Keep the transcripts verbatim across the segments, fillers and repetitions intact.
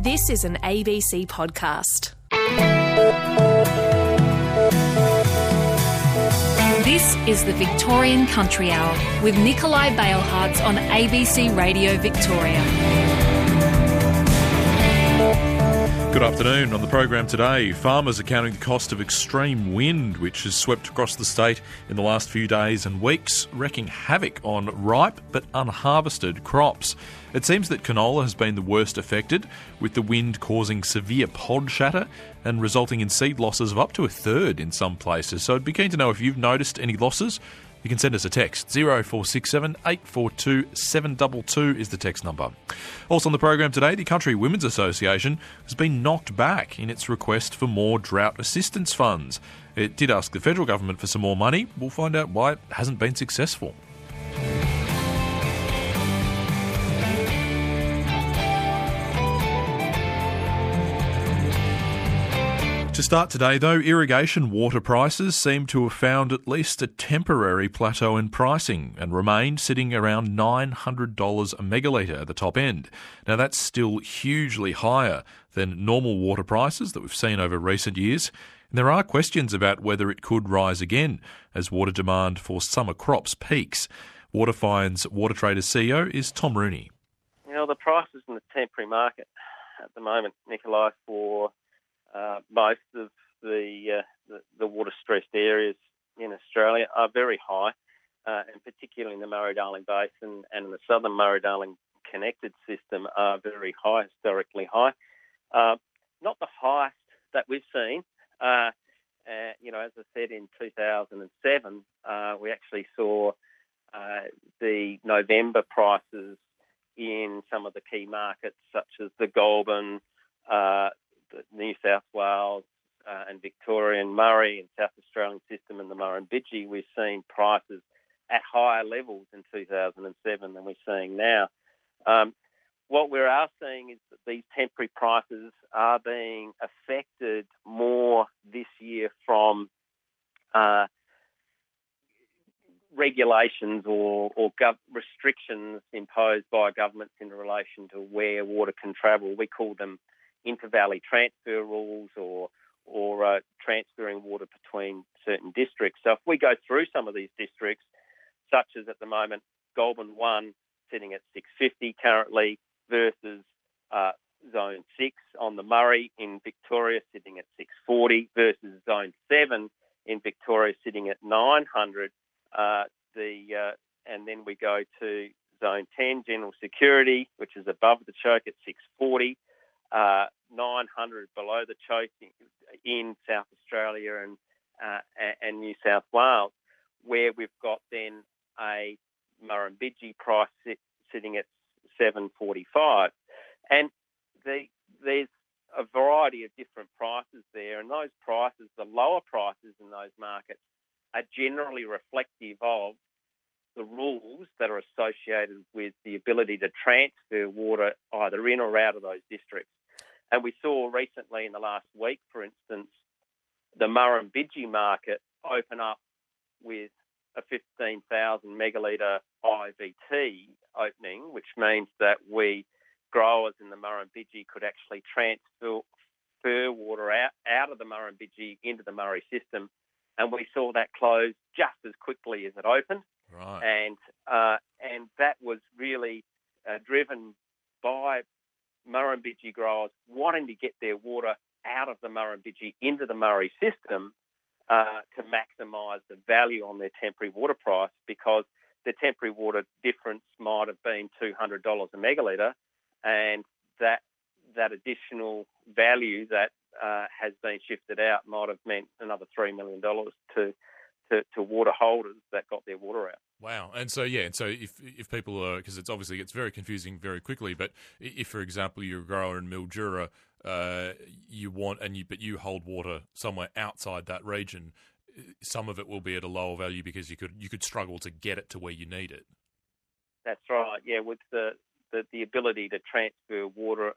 This is an A B C podcast. This is the Victorian Country Hour with Nikolai Balehartz on A B C Radio Victoria. Good afternoon. On the program today, farmers are counting the cost of extreme wind, which has swept across the state in the last few days and weeks, wreaking havoc on ripe but unharvested crops. It seems that canola has been the worst affected, with the wind causing severe pod shatter and resulting in seed losses of up to a third in some places. So I'd be keen to know if you've noticed any losses. You can send us a text. oh four six seven, eight four two, seven two two is the text number. Also on the program today, the Country Women's Association has been knocked back in its request for more drought assistance funds. It did ask the federal government for some more money. We'll find out why it hasn't been successful. To start today, though, irrigation water prices seem to have found at least a temporary plateau in pricing and remained sitting around nine hundred dollars a megalitre at the top end. Now, that's still hugely higher than normal water prices that we've seen over recent years. And there are questions about whether it could rise again as water demand for summer crops peaks. Waterfine's Water Traders C E O is Tom Rooney. You know, the prices in the temporary market at the moment, Nikolai, for Uh, most of the, uh, the the water-stressed areas in Australia are very high, uh, and particularly in the Murray-Darling Basin and in the southern Murray-Darling connected system are very high, historically high. Uh, not the highest that we've seen. Uh, uh, you know, as I said, in two thousand seven, uh, we actually saw uh, the November prices in some of the key markets, such as the Goulburn, uh, the New South Wales uh, and Victorian Murray and South Australian system and the Murrumbidgee, we've seen prices at higher levels in two thousand seven than we're seeing now. Um, what we are seeing is that these temporary prices are being affected more this year from uh, regulations or, or gov- restrictions imposed by governments in relation to where water can travel. We call them inter-valley transfer rules or or uh, transferring water between certain districts. So if we go through some of these districts, such as at the moment Goulburn one sitting at six fifty currently versus uh, Zone six on the Murray in Victoria sitting at six forty versus Zone seven in Victoria sitting at nine hundred. Uh, the uh, and then we go to Zone ten, General Security, which is above the choke at six forty. Uh, nine hundred below the choke in South Australia and uh, and New South Wales, where we've got then a Murrumbidgee price sit, sitting at seven forty-five. And the, there's a variety of different prices there, and those prices, the lower prices in those markets, are generally reflective of the rules that are associated with the ability to transfer water either in or out of those districts. And we saw recently in the last week, for instance, the Murrumbidgee market open up with a fifteen thousand megalitre I V T opening, which means that we, growers in the Murrumbidgee, could actually transfer water out, out of the Murrumbidgee into the Murray system. And we saw that close just as quickly as it opened. Right. And, uh, and that was really uh, driven by Murrumbidgee growers wanting to get their water out of the Murrumbidgee into the Murray system uh, to maximise the value on their temporary water price, because the temporary water difference might have been two hundred dollars a megalitre, and that that additional value that uh, has been shifted out might have meant another three million dollars to, to, to water holders that got their water out. Wow. And so, yeah, and so if if people are, because it's obviously gets very confusing very quickly, but if, for example, you're a grower in Mildura, uh, you want, and you but you hold water somewhere outside that region, some of it will be at a lower value because you could you could struggle to get it to where you need it. That's right, yeah, with the, the, the ability to transfer water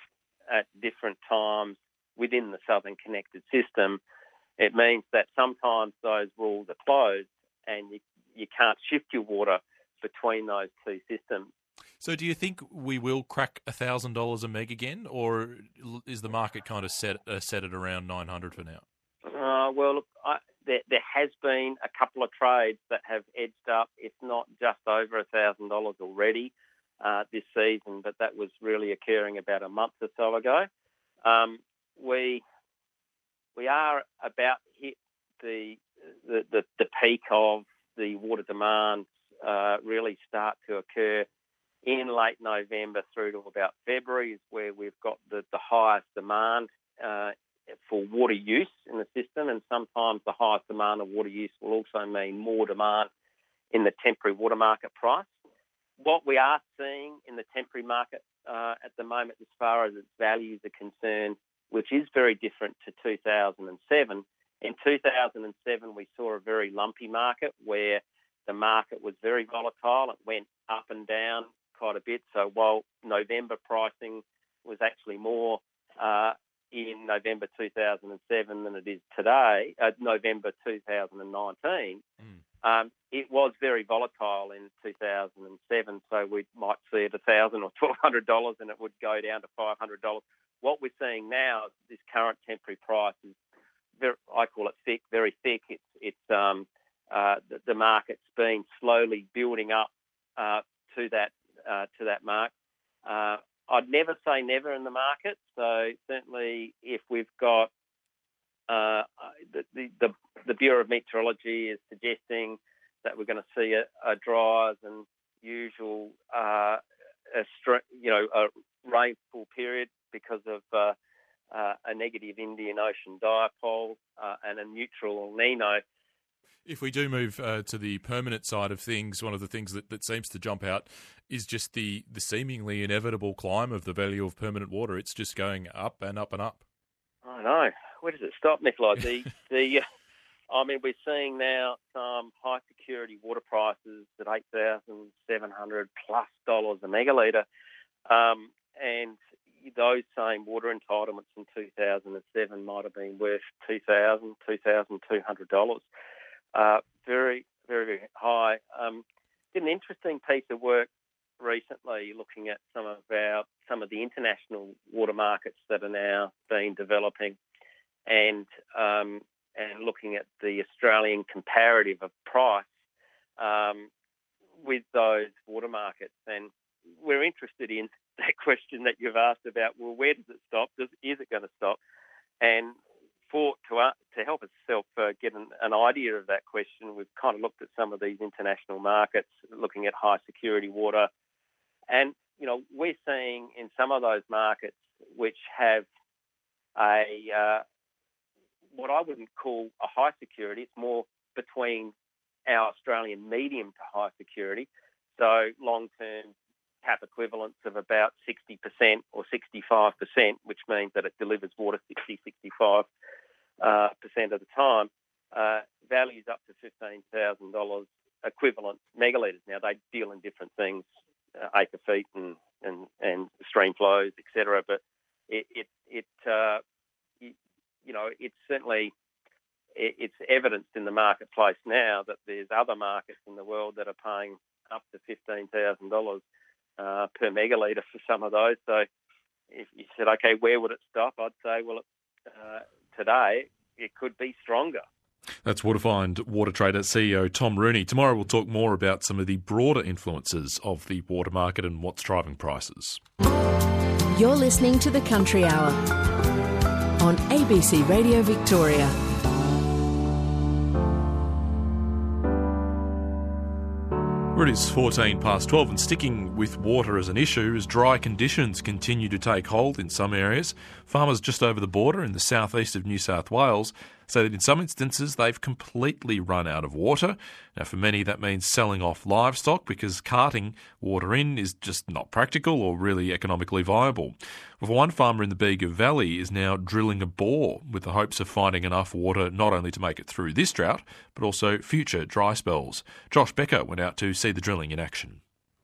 at different times within the Southern Connected System, it means that sometimes those rules are closed and you you can't shift your water between those two systems. So do you think we will crack one thousand dollars a meg again, or is the market kind of set uh, set at around nine hundred for now? Uh, well, look, I, there, there has been a couple of trades that have edged up, if not just over one thousand dollars already uh, this season, but that was really occurring about a month or so ago. Um, we we are about hit the the, the, the peak of the water demand uh, really start to occur in late November through to about February, is where we've got the, the highest demand uh, for water use in the system, and sometimes the highest demand of water use will also mean more demand in the temporary water market price. What we are seeing in the temporary market uh, at the moment, as far as its values are concerned, which is very different to two thousand seven. In two thousand seven, we saw a very lumpy market where the market was very volatile. It went up and down quite a bit. So while November pricing was actually more uh, in November two thousand seven than it is today, uh, November two thousand nineteen, mm. um, it was very volatile in two thousand seven. So we might see it one thousand dollars or twelve hundred dollars and it would go down to five hundred dollars. What we're seeing now, this current temporary price is very, I call it thick, very thick. It's it's um, uh, the, the market's been slowly building up uh, to that uh, to that mark. Uh, I'd never say never in the market. So certainly, if we've got uh, the, the the the Bureau of Meteorology is suggesting that we're going to see a, a drier than usual, uh, a you know, a rainfall period because of uh, Uh, a negative Indian Ocean dipole uh, and a neutral El Nino. If we do move uh, to the permanent side of things, one of the things that, that seems to jump out is just the, the seemingly inevitable climb of the value of permanent water. It's just going up and up and up. I know. Where does it stop, Nikolai? The, the, I mean, we're seeing now some high security water prices at eight thousand seven hundred plus dollars a megalitre, um, and those same water entitlements in two thousand seven might have been worth two thousand dollars, two thousand two hundred dollars. Uh, very, very, very high. Um, did an interesting piece of work recently looking at some of our some of the international water markets that are now being developing, and um, and looking at the Australian comparative of price um, with those water markets. And we're interested in that question that you've asked about, well, where does it stop? Does, is it going to stop? And for to uh, to help us uh, get an, an idea of that question, we've kind of looked at some of these international markets, looking at high security water. And, you know, we're seeing in some of those markets which have a, uh, what I wouldn't call a high security, it's more between our Australian medium to high security, so long-term cap equivalents of about sixty percent or sixty-five percent, which means that it delivers water sixty, sixty-five uh, percent of the time, uh, values up to fifteen thousand dollars equivalent megalitres. Now, they deal in different things, uh, acre feet and, and, and stream flows, et cetera, but it, it, it uh, you, you know, it's certainly, it, it's evidenced in the marketplace now that there's other markets in the world that are paying up to fifteen thousand dollars Uh, per megalitre for some of those. So if you said, okay, where would it stop? I'd say, well, uh, today it could be stronger. That's Waterfind water trader C E O Tom Rooney. Tomorrow we'll talk more about some of the broader influences of the water market and what's driving prices. You're listening to The Country Hour on A B C Radio Victoria. Well, it is fourteen past twelve, and sticking with water as an issue as dry conditions continue to take hold in some areas. Farmers just over the border in the southeast of New South Wales say that in some instances they've completely run out of water. Now, for many that means selling off livestock because carting water in is just not practical or really economically viable. Well, one farmer in the Bega Valley is now drilling a bore with the hopes of finding enough water not only to make it through this drought, but also future dry spells. Josh Becker went out to see the drilling in action.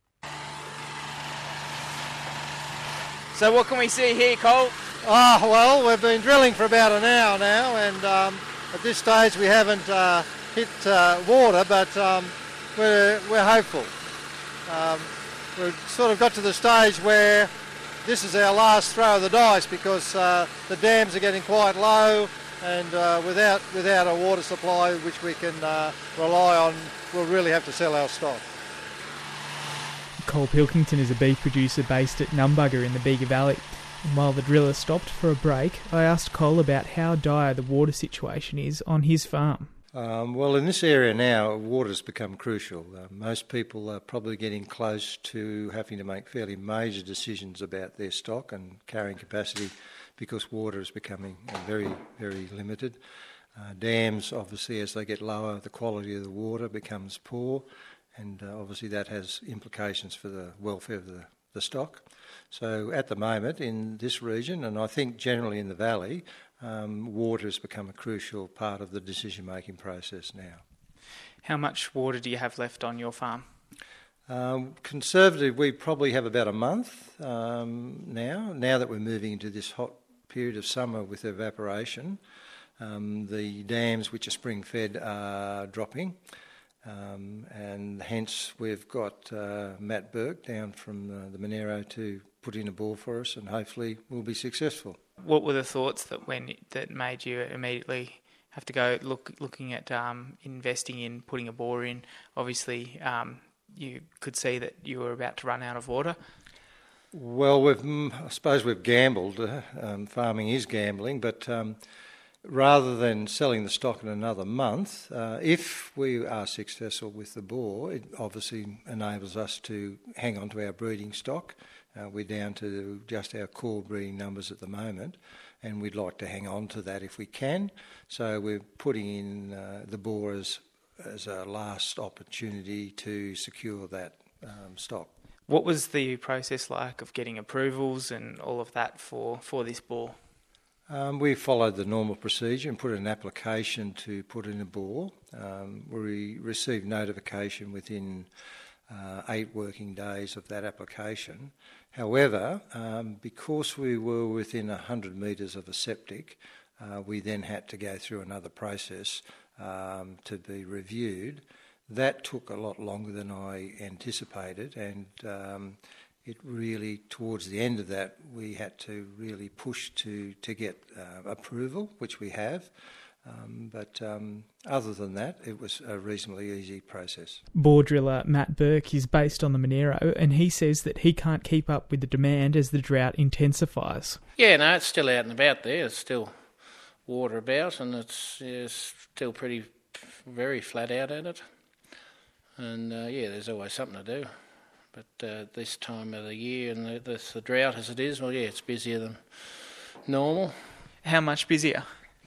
So what can we see here, Cole? Oh, well, we've been drilling for about an hour now, and um, at this stage we haven't uh, hit uh, water, but um, we're, we're hopeful. Um, we've sort of got to the stage where this is our last throw of the dice because uh, the dams are getting quite low, and uh, without without a water supply which we can uh, rely on, we'll really have to sell our stock. Cole Pilkington is a beef producer based at Numbugger in the Bega Valley. And while the driller stopped for a break, I asked Cole about how dire the water situation is on his farm. Um, well, in this area now, water's become crucial. Uh, most people are probably getting close to having to make fairly major decisions about their stock and carrying capacity because water is becoming uh, very, very limited. Uh, dams, obviously, as they get lower, the quality of the water becomes poor, and uh, obviously that has implications for the welfare of the, the stock. So at the moment in this region, and I think generally in the valley, Um, water has become a crucial part of the decision-making process now. How much water do you have left on your farm? Um, conservative, we probably have about a month um, now. Now that we're moving into this hot period of summer with evaporation, um, the dams which are spring-fed are dropping, um, and hence we've got uh, Matt Burke down from uh, the Monero to put in a bore for us, and hopefully we'll be successful. What were the thoughts that when that made you immediately have to go look looking at um, investing in putting a bore in? Obviously, um, you could see that you were about to run out of water. Well, we've, I suppose we've gambled. Uh, um, farming is gambling, but um, rather than selling the stock in another month, uh, if we are successful with the bore, it obviously enables us to hang on to our breeding stock. Uh, we're down to just our core breeding numbers at the moment, and we'd like to hang on to that if we can. So we're putting in uh, the bore as, as a last opportunity to secure that um, stock. What was the process like of getting approvals and all of that for, for this bore? Um, we followed the normal procedure and put an application to put in a bore. Um, we received notification within uh, eight working days of that application. However, um, because we were within one hundred metres of a septic, uh, we then had to go through another process um, to be reviewed. That took a lot longer than I anticipated, and um, it really, towards the end of that, we had to really push to, to get uh, approval, which we have. Um, but um, other than that, it was a reasonably easy process. Bore driller Matt Burke is based on the Monero, and he says that he can't keep up with the demand as the drought intensifies. Yeah, no, it's still out and about there. It's still water about, and it's, yeah, it's still pretty, very flat out at it. And uh, yeah, there's always something to do. But uh, this time of the year and the, the, the drought as it is, well, yeah, it's busier than normal. How much busier?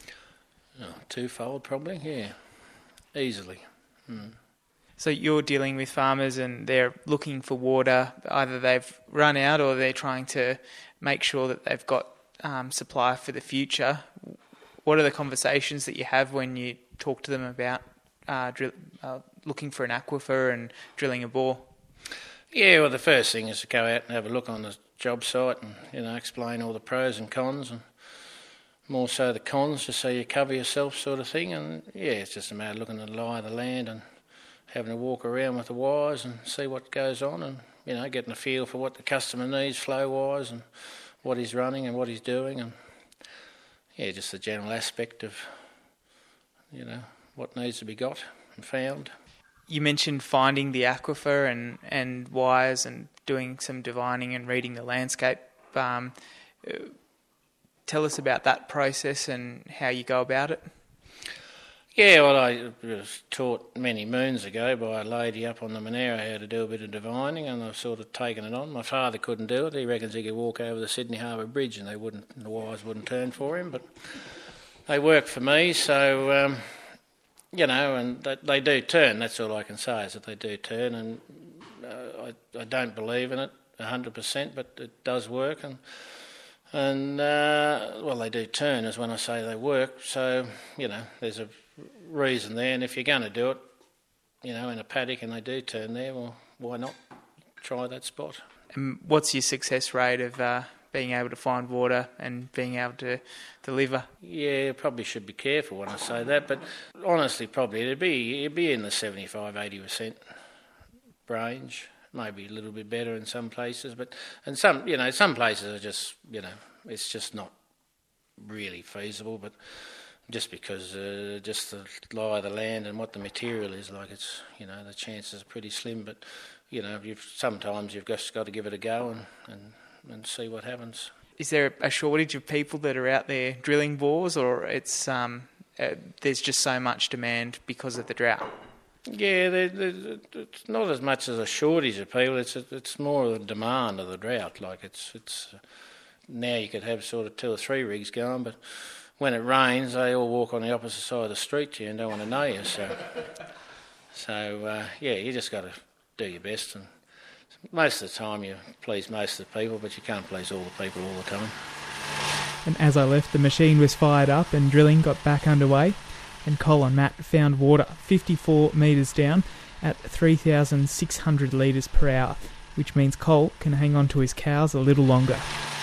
Oh, twofold probably, yeah, easily. Mm. So you're dealing with farmers and they're looking for water. Either they've run out or they're trying to make sure that they've got um, supply for the future. What are the conversations that you have when you talk to them about uh, drill, uh, looking for an aquifer and drilling a bore? Yeah, well, the first thing is to go out and have a look on the job site and, you know, explain all the pros and cons, and more so the cons, just so you cover yourself sort of thing. And yeah, it's just a matter of looking at the lie of the land and having a walk around with the wires and see what goes on, and, you know, getting a feel for what the customer needs flow-wise and what he's running and what he's doing, and yeah, just the general aspect of, you know, what needs to be got and found. You mentioned finding the aquifer and, and wires and doing some divining and reading the landscape. Um, tell us about that process and how you go about it. Yeah, well, I was taught many moons ago by a lady up on the Monero how to do a bit of divining, and I've sort of taken it on. My father couldn't do it. He reckons he could walk over the Sydney Harbour Bridge and they wouldn't, the wires wouldn't turn for him, but they work for me, so... Um, You know, and they do turn, that's all I can say, is that they do turn, and uh, I, I don't believe in it one hundred percent, but it does work, and, and uh, well, they do turn, is when I say they work, so, you know, there's a reason there, and if you're going to do it, you know, in a paddock and they do turn there, well, why not try that spot? And what's your success rate of uh, being able to find water and being able to deliver? Yeah, probably should be careful when I say that, but honestly, probably it'd be it'd be in the seventy-five, eighty percent range. maybe a little bit better in some places, but and some, you know, some places are just, you know, it's just not really feasible. But just because uh, just the lie of the land and what the material is like, it's, you know, the chances are pretty slim. But you know, you've sometimes you've just got to give it a go and and, and see what happens. Is there a shortage of people that are out there drilling bores, or it's um, uh, there's just so much demand because of the drought? Yeah, there, there, it's not as much as a shortage of people. It's it's more of the demand of the drought. Like it's it's uh, now you could have sort of two or three rigs going, but when it rains, they all walk on the opposite side of the street to you and don't want to know you. So, so uh, yeah, you just got to do your best, and most of the time you please most of the people, but you can't please all the people all the time. And as I left, the machine was fired up and drilling got back underway. And Cole and Matt found water fifty-four metres down at three thousand six hundred litres per hour, which means Cole can hang on to his cows a little longer.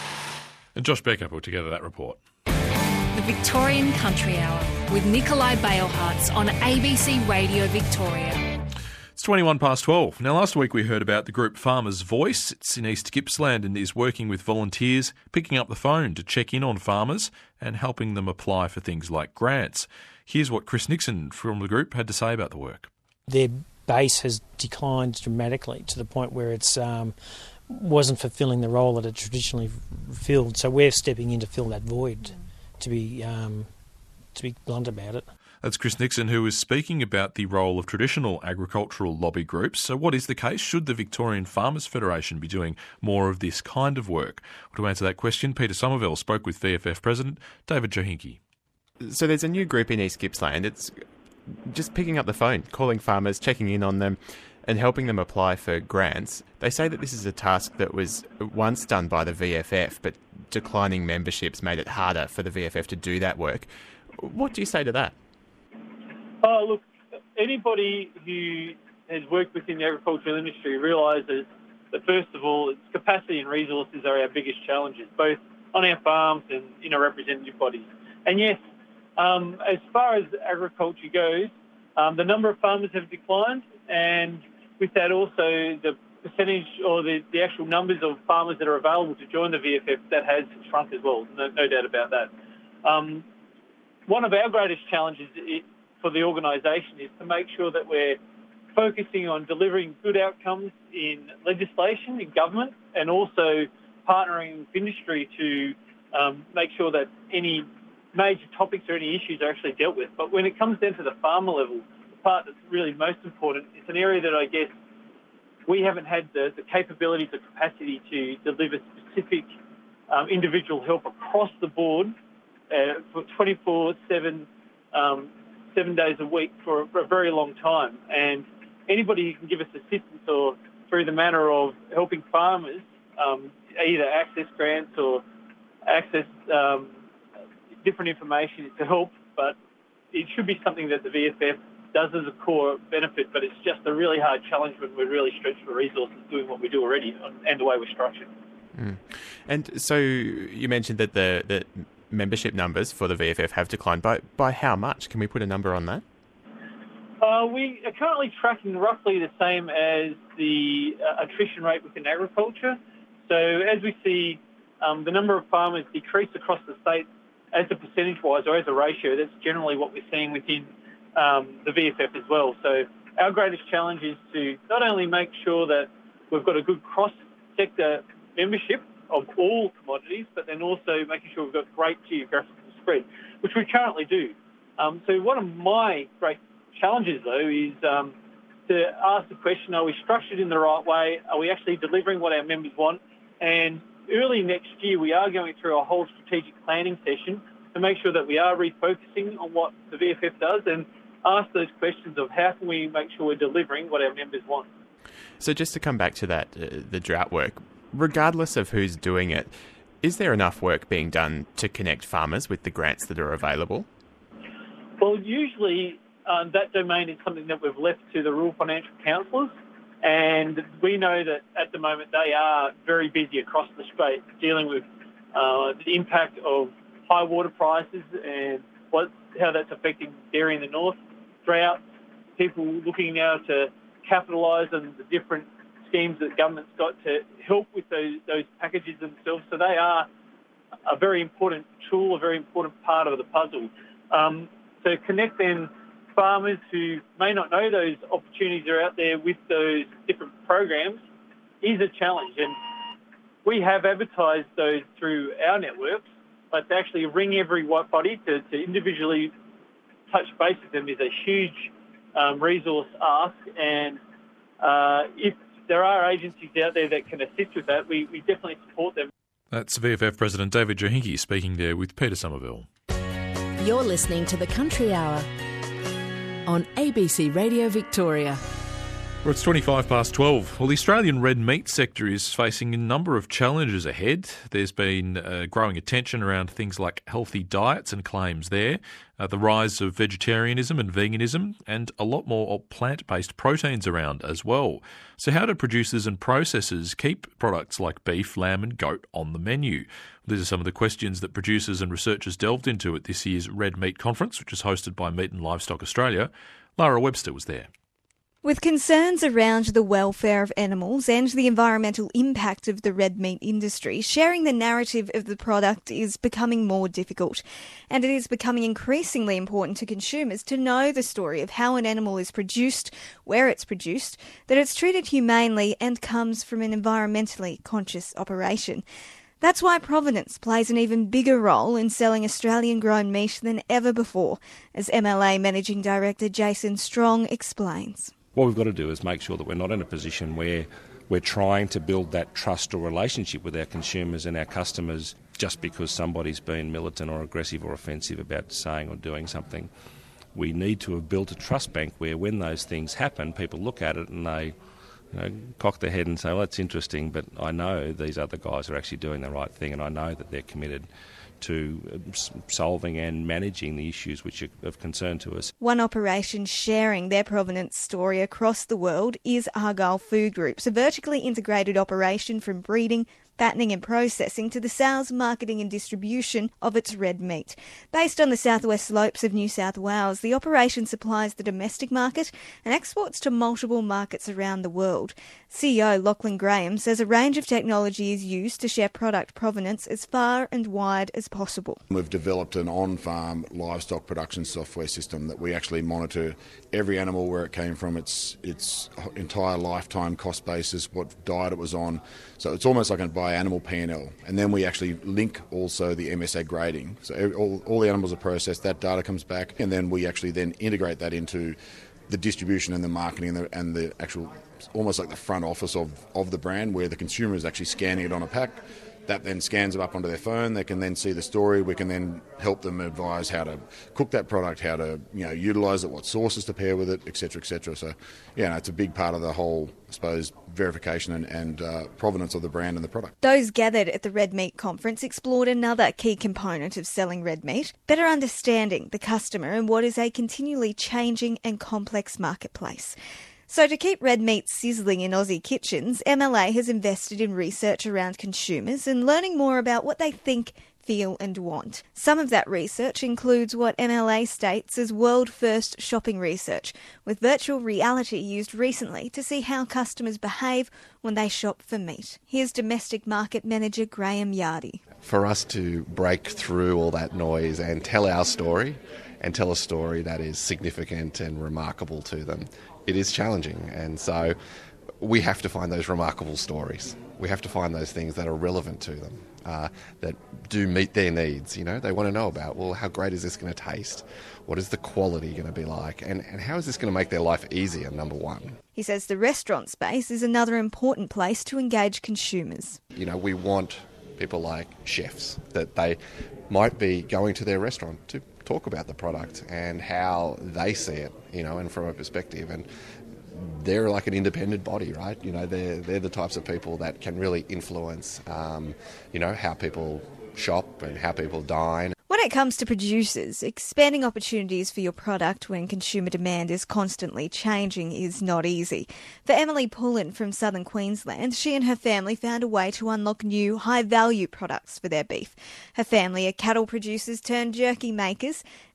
And Josh Becker put together that report. The Victorian Country Hour with Nikolai Balehartz on A B C Radio Victoria. It's twenty-one past twelve. Now, last week we heard about the group Farmers Voice. It's in East Gippsland and is working with volunteers, picking up the phone to check in on farmers and helping them apply for things like grants. Here's what Chris Nixon from the group had to say about the work. Their base has declined dramatically to the point where it's um, wasn't fulfilling the role that it traditionally filled. So we're stepping in to fill that void, to be um, to be blunt about it. That's Chris Nixon, who was speaking about the role of traditional agricultural lobby groups. So what is the case? Should the Victorian Farmers Federation be doing more of this kind of work? Well, to answer that question, Peter Somerville spoke with V F F President David Johinke. So there's a new group in East Gippsland. It's just picking up the phone, calling farmers, checking in on them and helping them apply for grants. They say that this is a task that was once done by the V F F, but declining memberships made it harder for the V F F to do that work. What do you say to that? Oh, look, anybody who has worked within the agricultural industry realises that, first of all, its capacity and resources are our biggest challenges, both on our farms and in our representative bodies. And yes, um, as far as agriculture goes, um, the number of farmers have declined, and with that also the percentage or the, the actual numbers of farmers that are available to join the V F F, that has shrunk as well, no, no doubt about that. Um, one of our greatest challenges it, for the organisation is to make sure that we're focusing on delivering good outcomes in legislation, in government, and also partnering with industry to um, make sure that any major topics or any issues are actually dealt with. But when it comes down to the farmer level, the part that's really most important, it's an area that I guess we haven't had the, the capabilities or capacity to deliver specific um, individual help across the board uh, for twenty-four seven, um, seven days a week for a, for a very long time. And anybody who can give us assistance or through the manner of helping farmers um, either access grants or access um, different information to help, but it should be something that the V F F does as a core benefit, but it's just a really hard challenge when we're really stretched for resources doing what we do already and the way we're structured. Mm. And so you mentioned that the, the membership numbers for the V F F have declined. By, by how much? Can we put a number on that? Uh, we are currently tracking roughly the same as the uh, attrition rate within agriculture. So as we see um, the number of farmers decrease across the state as a percentage-wise or as a ratio, that's generally what we're seeing within um, the V F F as well. So our greatest challenge is to not only make sure that we've got a good cross-sector membership of all commodities, but then also making sure we've got great geographical spread, which we currently do. Um, so one of my great challenges, though, is um, to ask the question, are we structured in the right way? Are we actually delivering what our members want? And early next year, we are going through a whole strategic planning session to make sure that we are refocusing on what the V F F does and ask those questions of how can we make sure we're delivering what our members want. So just to come back to that, uh, the drought work, regardless of who's doing it, is there enough work being done to connect farmers with the grants that are available? Well, usually uh, that domain is something that we've left to the rural financial counsellors, and we know that at the moment they are very busy across the state dealing with uh, the impact of high water prices and what how that's affecting dairy in the north, drought, people looking now to capitalise on the different schemes that government's got to help with those those packages themselves. So they are a very important tool, a very important part of the puzzle. Um, so connect then farmers who may not know those opportunities are out there with those different programs is a challenge. And we have advertised those through our networks, but to actually ring every whitebody to, to individually touch base with them is a huge um, resource ask. And uh, if there are agencies out there that can assist with that, we, we definitely support them. That's V F F President David Johinke speaking there with Peter Somerville. You're listening to the Country Hour on A B C Radio Victoria. Well, it's twenty-five past twelve. Well, the Australian red meat sector is facing a number of challenges ahead. There's been uh, growing attention around things like healthy diets and claims there, uh, the rise of vegetarianism and veganism, and a lot more plant-based proteins around as well. So how do producers and processors keep products like beef, lamb and goat on the menu? These are some of the questions that producers and researchers delved into at this year's Red Meat Conference, which is hosted by Meat and Livestock Australia. Lara Webster was there. With concerns around the welfare of animals and the environmental impact of the red meat industry, sharing the narrative of the product is becoming more difficult. And it is becoming increasingly important to consumers to know the story of how an animal is produced, where it's produced, that it's treated humanely and comes from an environmentally conscious operation. That's why provenance plays an even bigger role in selling Australian-grown meat than ever before, as M L A Managing Director Jason Strong explains. What we've got to do is make sure that we're not in a position where we're trying to build that trust or relationship with our consumers and our customers just because somebody's been militant or aggressive or offensive about saying or doing something. We need to have built a trust bank where when those things happen, people look at it and they you know, cock their head and say, well, that's interesting, but I know these other guys are actually doing the right thing and I know that they're committed to solving and managing the issues which are of concern to us. One operation sharing their provenance story across the world is Argyle Food Group, a vertically integrated operation from breeding, fattening and processing to the sales, marketing and distribution of its red meat. Based on the southwest slopes of New South Wales, the operation supplies the domestic market and exports to multiple markets around the world. C E O Lachlan Graham says a range of technology is used to share product provenance as far and wide as possible. We've developed an on-farm livestock production software system that we actually monitor every animal, where it came from, its its entire lifetime cost basis, what diet it was on. So it's almost like a by animal P and L. And then we actually link also the M S A grading. So all, all the animals are processed, that data comes back, and then we actually then integrate that into the distribution and the marketing and the, and the actual, almost like the front office of, of the brand, where the consumer is actually scanning it on a pack. That then scans them up onto their phone. They can then see the story. We can then help them advise how to cook that product, how to you know utilise it, what sauces to pair with it, et cetera, et cetera. So, yeah, no, it's a big part of the whole, I suppose, verification and, and uh, provenance of the brand and the product. Those gathered at the Red Meat Conference explored another key component of selling red meat, better understanding the customer in what is a continually changing and complex marketplace. So to keep red meat sizzling in Aussie kitchens, M L A has invested in research around consumers and learning more about what they think, feel and want. Some of that research includes what M L A states as world-first shopping research, with virtual reality used recently to see how customers behave when they shop for meat. Here's Domestic Market Manager Graham Yardy. For us to break through all that noise and tell our story, and tell a story that is significant and remarkable to them, it is challenging, and so we have to find those remarkable stories. We have to find those things that are relevant to them, uh, that do meet their needs. You know, they want to know about, well, how great is this going to taste? What is the quality going to be like? And, and how is this going to make their life easier, number one? He says the restaurant space is another important place to engage consumers. You know, we want people like chefs, that they might be going to their restaurant to talk about the product and how they see it, you know, and from a perspective. And they're like an independent body, right? You know, they're they're the types of people that can really influence, um, you know, how people shop and how people dine. When it comes to producers, expanding opportunities for your product when consumer demand is constantly changing is not easy. For Emily Pullen from southern Queensland, she and her family found a way to unlock new, high-value products for their beef. Her family are cattle producers turned jerky makers,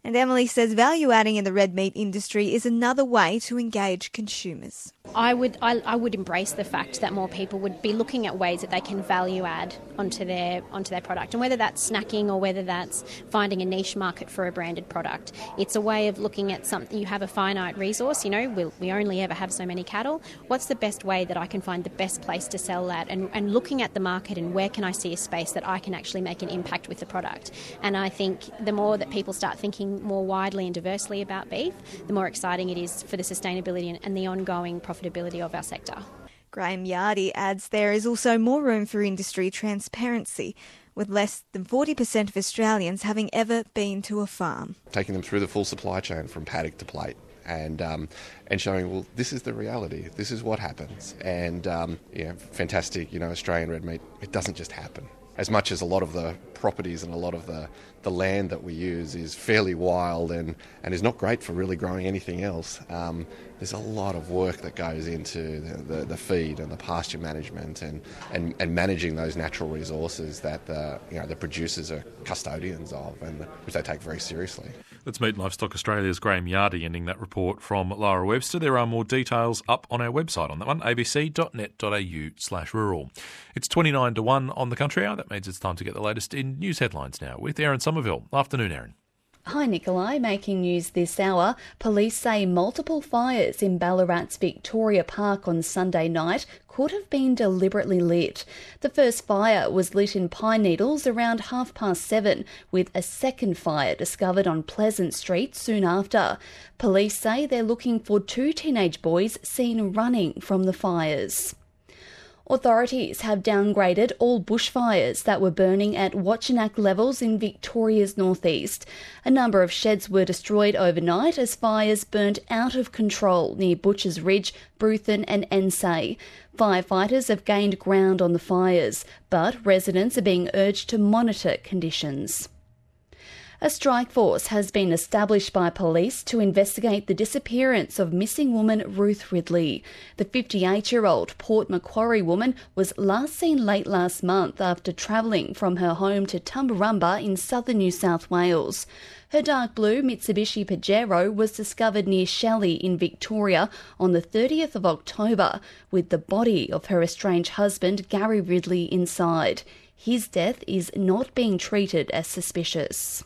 And Emily says value adding in the red meat industry is another way to engage consumers. I would I, I would embrace the fact that more people would be looking at ways that they can value add onto their onto their product, and whether that's snacking or whether that's finding a niche market for a branded product. It's a way of looking at something. You have a finite resource, you know, we'll, we only ever have so many cattle. What's the best way that I can find the best place to sell that, and, and looking at the market and where can I see a space that I can actually make an impact with the product. And I think the more that people start thinking more widely and diversely about beef, the more exciting it is for the sustainability and, and the ongoing profitability of our sector. Graham Yardy adds there is also more room for industry transparency, with less than forty percent of Australians having ever been to a farm. Taking them through the full supply chain from paddock to plate. And um, and showing, well, this is the reality. This is what happens. And um, yeah, fantastic. You know, Australian red meat. It doesn't just happen. As much as a lot of the properties and a lot of the, the land that we use is fairly wild and, and is not great for really growing anything else, um, there's a lot of work that goes into the, the, the feed and the pasture management and, and, and managing those natural resources that the, you know, the producers are custodians of and which they take very seriously. Let's meet Livestock Australia's Graham Yardy ending that report from Lara Webster. There are more details up on our website on that one, a b c dot net dot a u slash rural. It's twenty-nine to one on the Country Hour. That means it's time to get the latest in news headlines now with Erin Somerville. Afternoon, Erin. Hi, Nikolai. Making news this hour. Police say multiple fires in Ballarat's Victoria Park on Sunday night could have been deliberately lit. The first fire was lit in Pine Needles around half past seven, with a second fire discovered on Pleasant Street soon after. Police say they're looking for two teenage boys seen running from the fires. Authorities have downgraded all bushfires that were burning at Watchinack levels in Victoria's northeast. A number of sheds were destroyed overnight as fires burnt out of control near Butchers Ridge, Bruthen and Ensay. Firefighters have gained ground on the fires, but residents are being urged to monitor conditions. A strike force has been established by police to investigate the disappearance of missing woman Ruth Ridley. The fifty-eight-year-old Port Macquarie woman was last seen late last month after travelling from her home to Tumbarumba in southern New South Wales. Her dark blue Mitsubishi Pajero was discovered near Shelley in Victoria on the thirtieth of October, with the body of her estranged husband Gary Ridley inside. His death is not being treated as suspicious.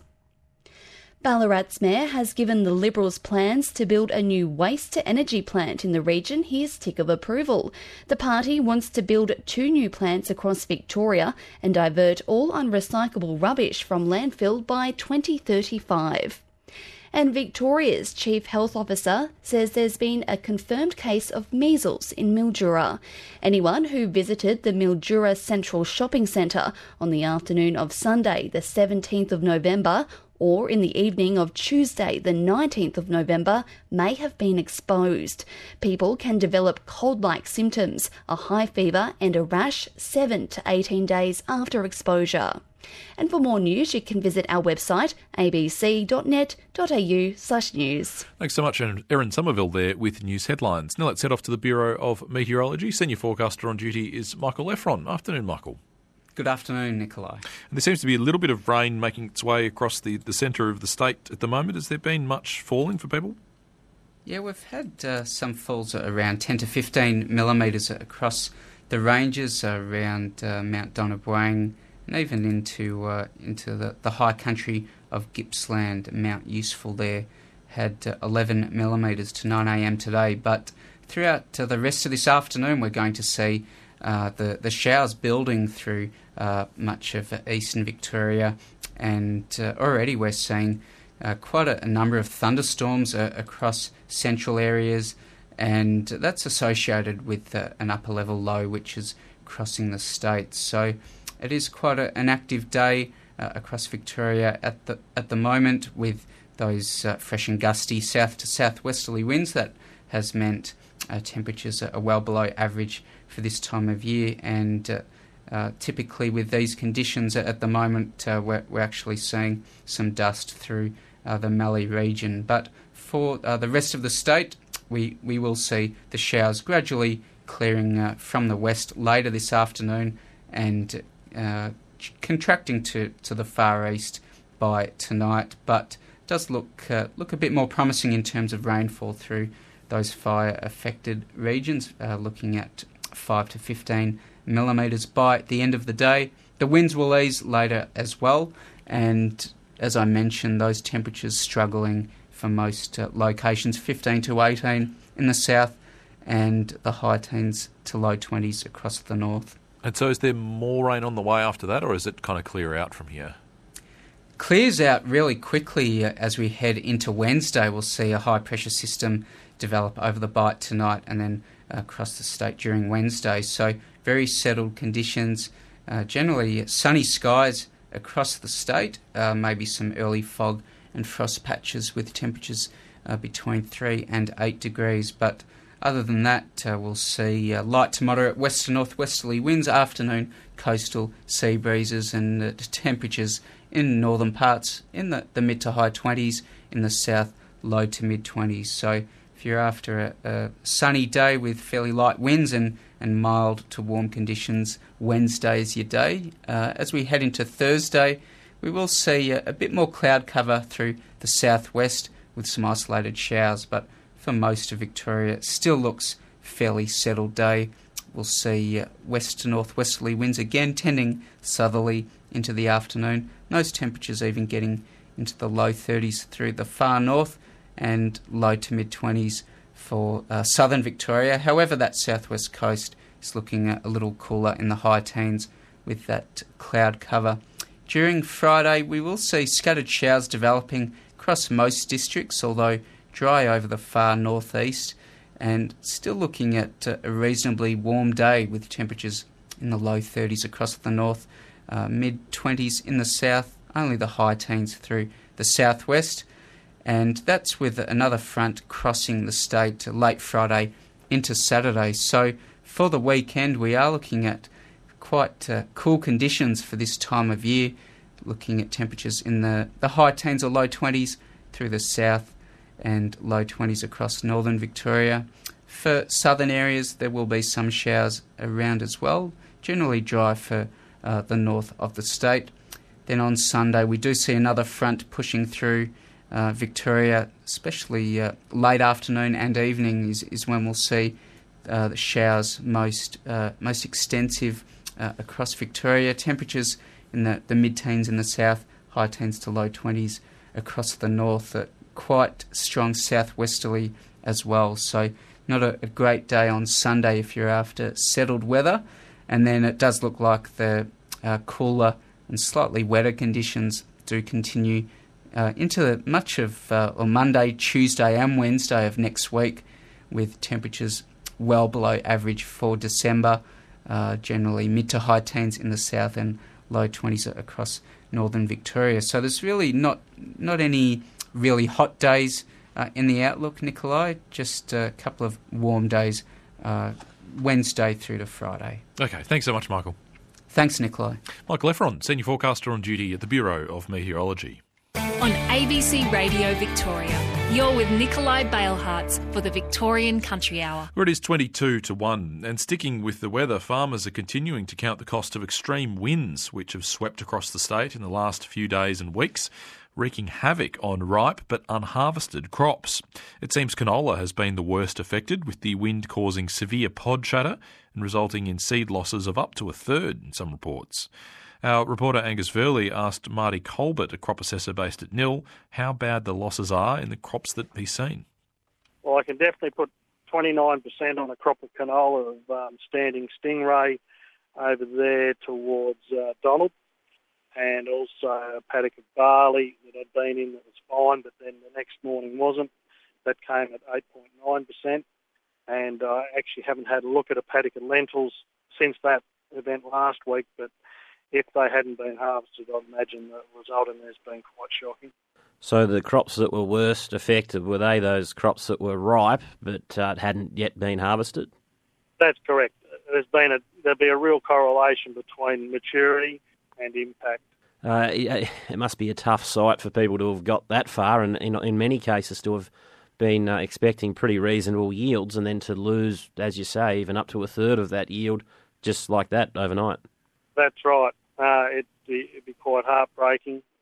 Ballarat's mayor has given the Liberals plans to build a new waste-to-energy plant in the region his tick of approval. The party wants to build two new plants across Victoria and divert all unrecyclable rubbish from landfill by twenty thirty-five. And Victoria's Chief Health Officer says there's been a confirmed case of measles in Mildura. Anyone who visited the Mildura Central Shopping Centre on the afternoon of Sunday, the seventeenth of November, or in the evening of Tuesday, the nineteenth of November, may have been exposed. People can develop cold-like symptoms, a high fever and a rash seven to eighteen days after exposure. And for more news, you can visit our website, a b c dot net dot a u slash news. Thanks so much, Erin Somerville there with news headlines. Now let's head off to the Bureau of Meteorology. Senior forecaster on duty is Michael Leffron. Afternoon, Michael. Good afternoon, Nikolai. And there seems to be a little bit of rain making its way across the, the centre of the state at the moment. Has there been much falling for people? Yeah, we've had uh, some falls around ten to fifteen millimetres across the ranges around uh, Mount Donabwang and even into uh, into the, the high country of Gippsland. Mount Useful there had uh, eleven millimetres to nine a m today. But throughout uh, the rest of this afternoon, we're going to see Uh, the, the showers building through uh, much of eastern Victoria, and uh, already we're seeing uh, quite a, a number of thunderstorms uh, across central areas, and that's associated with uh, an upper level low which is crossing the state. So it is quite a, an active day uh, across Victoria at the at the moment, with those uh, fresh and gusty south to southwesterly winds. That has meant uh, temperatures are well below average for this time of year, and uh, uh, typically with these conditions at the moment uh, we're, we're actually seeing some dust through uh, the Mallee region. But for uh, the rest of the state, we, we will see the showers gradually clearing uh, from the west later this afternoon and uh, contracting to, to the far east by tonight, but does look uh, look a bit more promising in terms of rainfall through those fire-affected regions, uh, looking at five to fifteen millimetres by the end of the day. The winds will ease later as well, and as I mentioned, those temperatures struggling for most uh, locations, fifteen to eighteen in the south and the high teens to low twenties across the north. And so is there more rain on the way after that, or is it kind of clear out from here? Clears out really quickly uh, as we head into Wednesday. We'll see a high-pressure system develop over the Bight tonight and then uh, across the state during Wednesday. So very settled conditions, uh, generally sunny skies across the state, uh, maybe some early fog and frost patches with temperatures uh, between three and eight degrees. But other than that, uh, we'll see uh, light to moderate west to northwesterly winds, afternoon coastal sea breezes, and uh, temperatures in northern parts in the, the mid to high twenties, in the south low to mid twenties. So if you're after a, a sunny day with fairly light winds and, and mild to warm conditions, Wednesday is your day. Uh, as we head into Thursday, we will see a, a bit more cloud cover through the southwest with some isolated showers, but for most of Victoria, it still looks fairly settled day. We'll see uh, west to northwesterly winds again, tending southerly into the afternoon. Those temperatures even getting into the low thirties through the far north and low to mid twenties for uh, southern Victoria. However, that southwest coast is looking a little cooler in the high teens with that cloud cover. During Friday, we will see scattered showers developing across most districts, although dry over the far northeast, and still looking at a reasonably warm day with temperatures in the low thirties across the north, uh, mid twenties in the south, only the high teens through the southwest. And that's with another front crossing the state late Friday into Saturday. So for the weekend, we are looking at quite uh, cool conditions for this time of year, looking at temperatures in the, the high teens or low twenties through the south and low twenties across northern Victoria. For southern areas, there will be some showers around as well, generally dry for uh, the north of the state. Then on Sunday, we do see another front pushing through uh, Victoria, especially uh, late afternoon and evening is, is when we'll see uh, the showers most uh, most extensive uh, across Victoria. Temperatures in the, the mid-teens in the south, high teens to low twenties across the north, uh, quite strong southwesterly as well. So not a, a great day on Sunday if you're after settled weather. And then it does look like the uh, cooler and slightly wetter conditions do continue uh, into much of uh, or Monday, Tuesday and Wednesday of next week, with temperatures well below average for December, uh, generally mid to high teens in the south and low twenties across northern Victoria. So there's really not not any really hot days uh, in the outlook, Nikolai, just a couple of warm days uh, Wednesday through to Friday. Okay, thanks so much, Michael. Thanks, Nikolai. Michael Efron, Senior Forecaster on duty at the Bureau of Meteorology. On A B C Radio Victoria, you're with Nikolai Balehartz for the Victorian Country Hour. Well, it is twenty-two to one, and sticking with the weather, farmers are continuing to count the cost of extreme winds, which have swept across the state in the last few days and weeks, wreaking havoc on ripe but unharvested crops. It seems canola has been the worst affected, with the wind causing severe pod shatter and resulting in seed losses of up to a third in some reports. Our reporter Angus Verley asked Marty Colbert, a crop assessor based at Nil, how bad the losses are in the crops that he's seen. Well, I can definitely put twenty-nine percent on a crop of canola of um, standing stingray over there towards uh, Donald, and also a paddock of barley that I'd been in that was fine, but then the next morning wasn't. That came at eight point nine percent, and I actually haven't had a look at a paddock of lentils since that event last week, but if they hadn't been harvested, I'd imagine the result in there's been quite shocking. So the crops that were worst affected, were they those crops that were ripe but uh, hadn't yet been harvested? That's correct. There's been a there'll be a real correlation between maturity and impact. Uh, it must be a tough sight for people to have got that far, and in, in many cases to have been uh, expecting pretty reasonable yields, and then to lose, as you say, even up to a third of that yield just like that overnight. That's right. Uh, it'd, be, it'd be quite heartbreaking.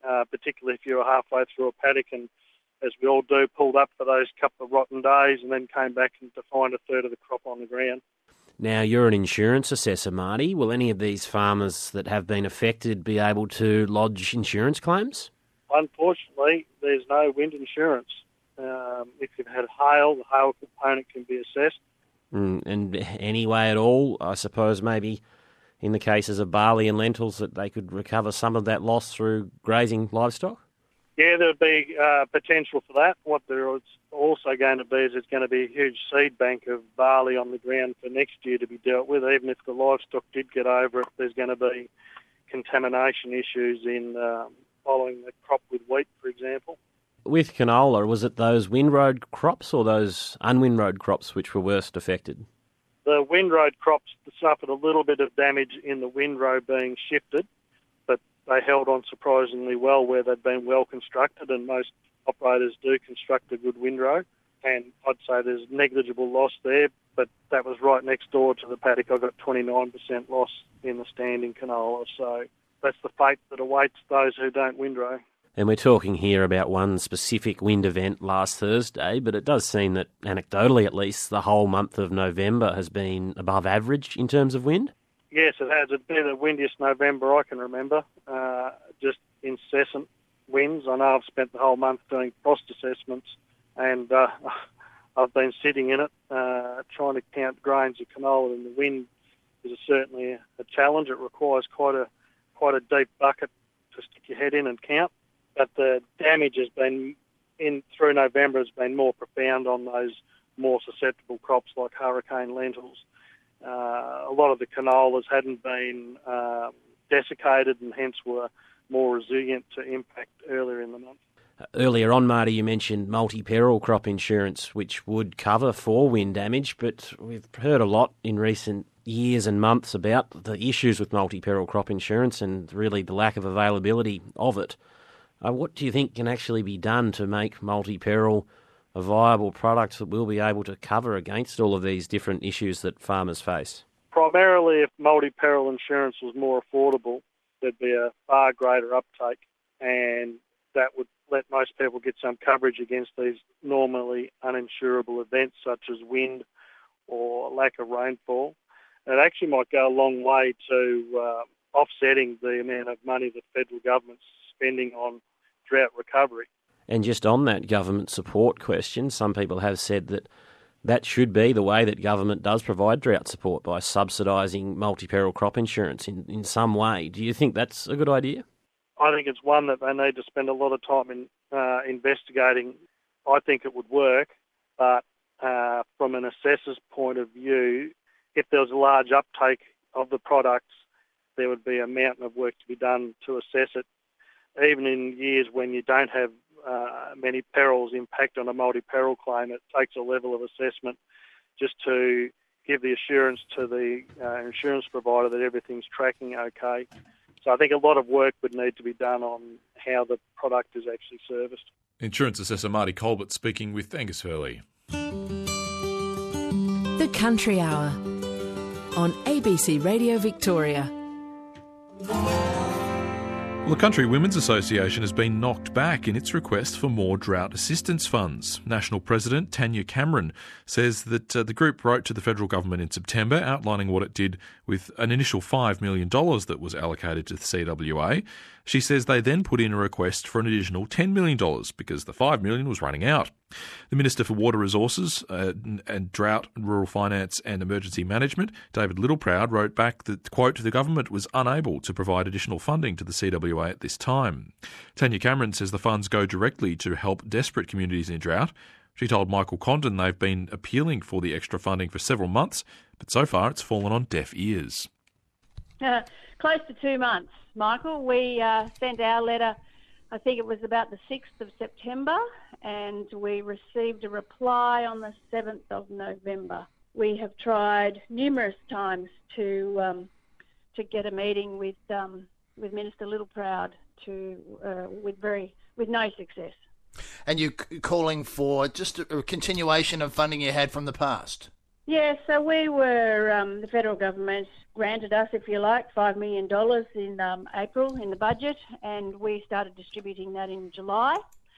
uh, particularly if you're halfway through a paddock and, as we all do, pulled up for those couple of rotten days and then came back to find a third of the crop on the ground. Now, you're an insurance assessor, Marty. Will any of these farmers that have been affected be able to lodge insurance claims? Unfortunately, there's no wind insurance. Um, if you've had hail, the hail component can be assessed. Mm, and any way at all, I suppose maybe in the cases of barley and lentils that they could recover some of that loss through grazing livestock? Yeah, there'd be uh, potential for that. What there's also going to be is there's going to be a huge seed bank of barley on the ground for next year to be dealt with. Even if the livestock did get over it, there's going to be contamination issues in um, following the crop with wheat, for example. With canola, was it those windrow crops or those unwindrowed crops which were worst affected? The windrow crops suffered a little bit of damage in the windrow being shifted, but they held on surprisingly well where they'd been well constructed, and most operators do construct a good windrow. And I'd say there's negligible loss there, but that was right next door to the paddock. I got twenty-nine percent loss in the standing canola, so that's the fate that awaits those who don't windrow. And we're talking here about one specific wind event last Thursday, but it does seem that, anecdotally at least, the whole month of November has been above average in terms of wind? Yes, it has. It's been the windiest November I can remember. Uh, just incessant winds. I know I've spent the whole month doing frost assessments, and uh, I've been sitting in it uh, trying to count grains of canola, and the wind is certainly a, a challenge. It requires quite a quite a deep bucket to stick your head in and count. But the damage has been, in through November, has been more profound on those more susceptible crops like hurricane lentils. Uh, a lot of the canolas hadn't been um, desiccated and hence were more resilient to impact earlier in the month. Earlier on, Marty, you mentioned multi-peril crop insurance, which would cover for wind damage, but we've heard a lot in recent years and months about the issues with multi-peril crop insurance and really the lack of availability of it. Uh, what do you think can actually be done to make multi-peril a viable product that will be able to cover against all of these different issues that farmers face? Primarily, if multi-peril insurance was more affordable, there'd be a far greater uptake, and that would let most people get some coverage against these normally uninsurable events such as wind or lack of rainfall. And it actually might go a long way to uh, offsetting the amount of money the federal government's spending on drought recovery. And just on that government support question, some people have said that that should be the way that government does provide drought support, by subsidising multi-peril crop insurance in, in some way. Do you think that's a good idea? I think it's one that they need to spend a lot of time in uh, investigating. I think it would work, but uh, from an assessor's point of view, if there was a large uptake of the products, there would be a mountain of work to be done to assess it. Even in years when you don't have uh, many perils impact on a multi-peril claim, it takes a level of assessment just to give the assurance to the uh, insurance provider that everything's tracking okay. So I think a lot of work would need to be done on how the product is actually serviced. Insurance assessor Marty Colbert speaking with Angus Hurley. The Country Hour on A B C Radio Victoria. Well, the Country Women's Association has been knocked back in its request for more drought assistance funds. National President Tanya Cameron says that uh, the group wrote to the federal government in September outlining what it did with an initial five million dollars that was allocated to the C W A. She says they then put in a request for an additional ten million dollars because the five million dollars was running out. The Minister for Water Resources uh, and Drought, Rural Finance and Emergency Management, David Littleproud, wrote back that, quote, the government was unable to provide additional funding to the C W A at this time. Tanya Cameron says the funds go directly to help desperate communities in drought. She told Michael Condon they've been appealing for the extra funding for several months, but so far it's fallen on deaf ears. Uh, close to two months, Michael. We uh, sent our letter, I think it was about the sixth of September, and we received a reply on the seventh of November. We have tried numerous times to um, to get a meeting with um, with Minister Littleproud to uh, with very with no success. And you're calling for just a continuation of funding you had from the past? Yeah, so we were, um, the federal government granted us, if you like, five million dollars in um, April in the budget, and we started distributing that in July.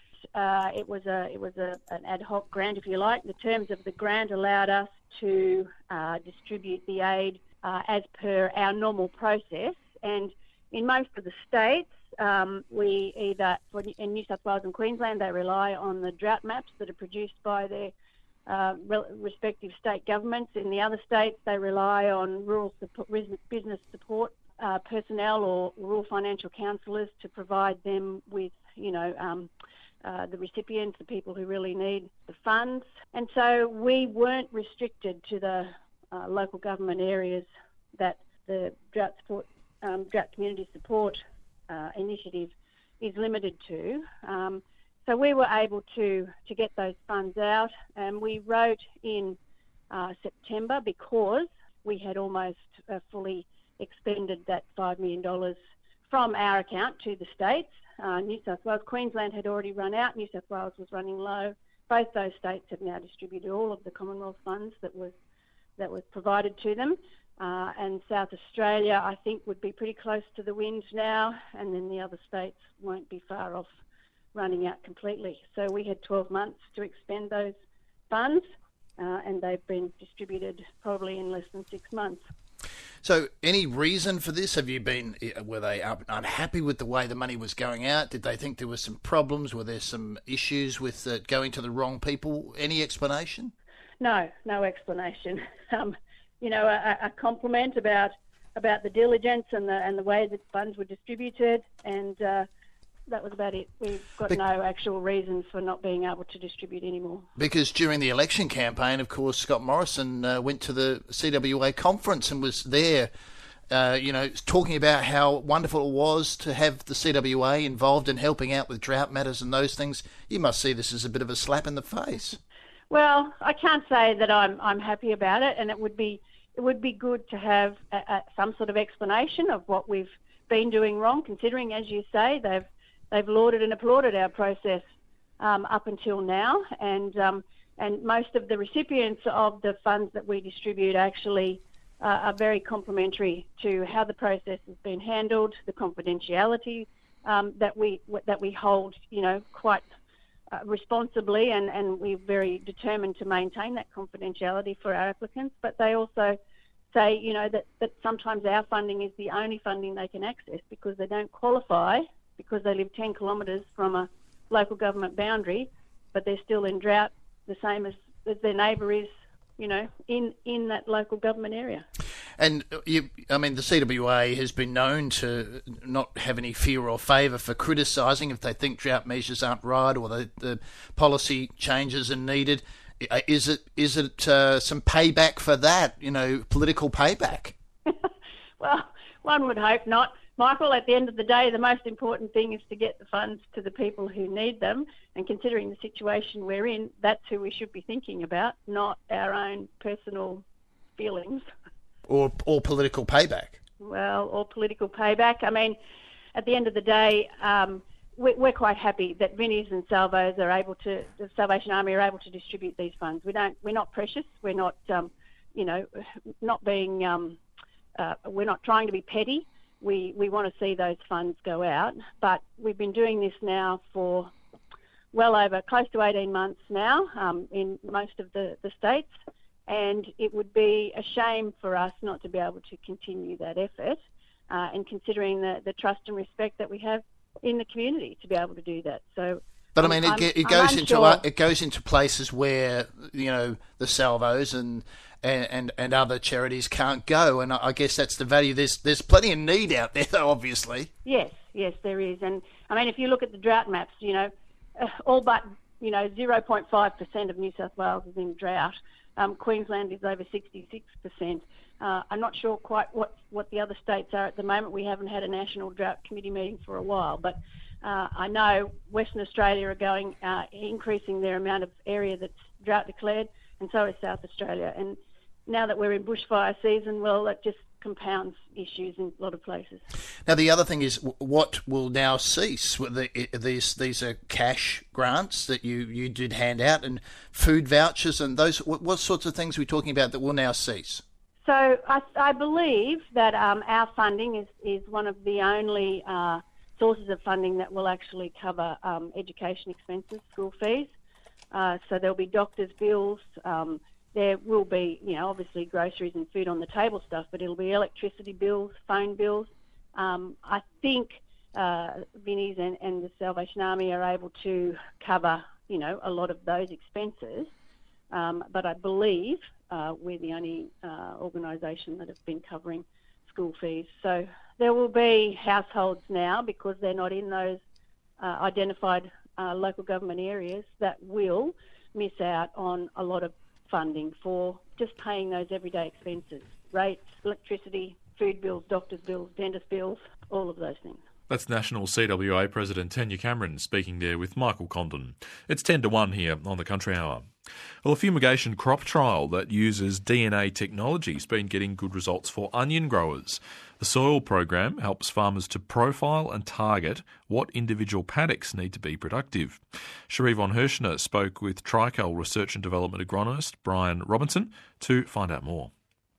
Uh, it was a it was a, an ad hoc grant, if you like. The terms of the grant allowed us to uh, distribute the aid uh, as per our normal process, and in most of the states, um, we either, in New South Wales and Queensland, they rely on the drought maps that are produced by their uh, respective state governments. In the other states, they rely on rural support, business support uh, personnel or rural financial counsellors to provide them with, you know, um, uh, the recipients, the people who really need the funds. And so we weren't restricted to the uh, local government areas that the drought support, um, drought community support uh, initiative is limited to. Um, so we were able to, to get those funds out, and we wrote in uh, September because we had almost uh, fully expended that five million dollars from our account to the states. Uh, New South Wales, Queensland had already run out. New South Wales was running low. Both those states have now distributed all of the Commonwealth funds that was that was provided to them. Uh, and South Australia, I think, would be pretty close to the wind now, and then the other states won't be far off running out completely. So we had twelve months to expend those funds, uh, and they've been distributed probably in less than six months. So any reason for this? Have you been, were they unhappy with the way the money was going out? Did they think there were some problems? Were there some issues with uh, going to the wrong people? Any explanation? No, no explanation. Um, you know, a, a compliment about about the diligence and the and the way that funds were distributed, and uh, that was about it. We've got Be- no actual reasons for not being able to distribute anymore. Because during the election campaign, of course, Scott Morrison uh, went to the C W A conference and was there, uh, you know, talking about how wonderful it was to have the C W A involved in helping out with drought matters and those things. You must see this as a bit of a slap in the face. Well, I can't say that I'm I'm happy about it, and it would be it would be good to have a, a, some sort of explanation of what we've been doing wrong, considering, as you say, they've they've lauded and applauded our process um, up until now, and um, and most of the recipients of the funds that we distribute actually uh, are very complimentary to how the process has been handled, the confidentiality um, that we that we hold, you know, quite Uh, responsibly, and, and we're very determined to maintain that confidentiality for our applicants. But they also say, you know, that, that sometimes our funding is the only funding they can access because they don't qualify, because they live ten kilometres from a local government boundary, but they're still in drought the same as, as their neighbour is, you know, in, in that local government area. And, you, I mean, the C W A has been known to not have any fear or favour for criticising if they think drought measures aren't right or the, the policy changes are needed. Is it is it uh, some payback for that, you know, political payback? Well, one would hope not. Michael, at the end of the day, the most important thing is to get the funds to the people who need them. And considering the situation we're in, that's who we should be thinking about, not our own personal feelings. Or, or political payback. Well, or political payback. I mean, at the end of the day, um, we, we're quite happy that Vinnies and Salvos are able to, the Salvation Army are able to distribute these funds. We don't, we're not precious. We're not, um, you know, not being, um, uh, we're not trying to be petty. We we want to see those funds go out, but we've been doing this now for well over close to eighteen months now um, in most of the, the states. And it would be a shame for us not to be able to continue that effort, uh, and considering the, the trust and respect that we have in the community to be able to do that. So, but I mean, it, it goes into it goes into places where, you know, the Salvos and and, and and other charities can't go, and I guess that's the value. There's there's plenty of need out there, though, obviously. Yes, yes, there is, and I mean, if you look at the drought maps, you know, uh, all but you know zero point five percent of New South Wales is in drought. Um, Queensland is over sixty-six percent. Uh, I'm not sure quite what, what the other states are at the moment. We haven't had a National Drought Committee meeting for a while, but uh, I know Western Australia are going, uh, increasing their amount of area that's drought declared, and so is South Australia. And now that we're in bushfire season, well, it just compounds issues in a lot of places. Now, the other thing is, what will now cease? These these are cash grants that you, you did hand out, and food vouchers, and those. What, what sorts of things are we talking about that will now cease? So I, I believe that um, our funding is, is one of the only uh, sources of funding that will actually cover um, education expenses, school fees. Uh, so there'll be doctors' bills. Um, There will be, you know, obviously groceries and food on the table stuff, but it'll be electricity bills, phone bills. Um, I think uh, Vinnie's and, and the Salvation Army are able to cover, you know, a lot of those expenses. Um, but I believe uh, we're the only uh, organisation that have been covering school fees. So there will be households now, because they're not in those uh, identified uh, local government areas, that will miss out on a lot of funding for just paying those everyday expenses, rates, electricity, food bills, doctor's bills, dentist bills, all of those things. That's National C W A President Tanya Cameron speaking there with Michael Condon. It's ten to one here on the Country Hour. Well, a fumigation crop trial that uses D N A technology has been getting good results for onion growers. The soil program helps farmers to profile and target what individual paddocks need to be productive. Cherie von Herschner spoke with Trical Research and Development agronomist Brian Robinson to find out more.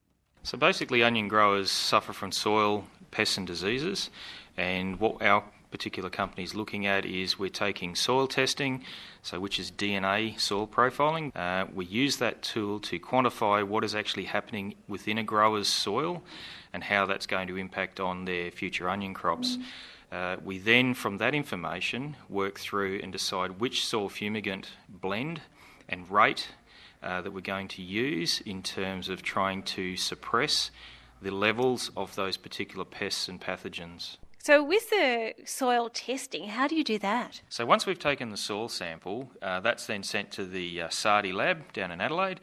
So basically, onion growers suffer from soil pests and diseases, and what our particular company is looking at is we're taking soil testing, so which is D N A soil profiling. Uh, we use that tool to quantify what is actually happening within a grower's soil and how that's going to impact on their future onion crops. Uh, we then, from that information, work through and decide which soil fumigant blend and rate uh, that we're going to use in terms of trying to suppress the levels of those particular pests and pathogens. So with the soil testing, how do you do that? So once we've taken the soil sample, uh, that's then sent to the uh, SARDI lab down in Adelaide,